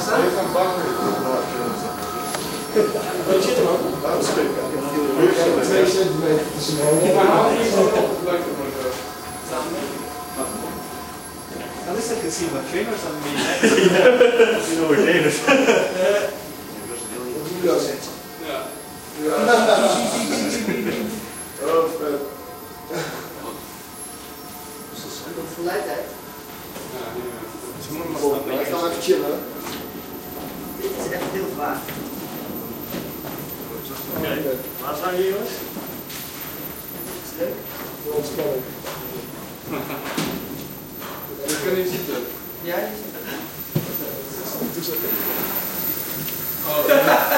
staan? Je gaat bakken. Wat zit er ook? Dat is goed. 2 centimeter tussen mijn Die handen. waren hier zo opgeplakt om het samen. Dan is dat gezien wat trainers aan mee. Dat is nog een trainers. Ja. Oh, vet. Dat verleidt uit. Ik ga even chillen. Dit is echt heel zwaar. Oké, waar zijn jullie jongens? Dat is leuk. Ontspanning. Ik kan niet zitten. Ja, je zit er. Oh,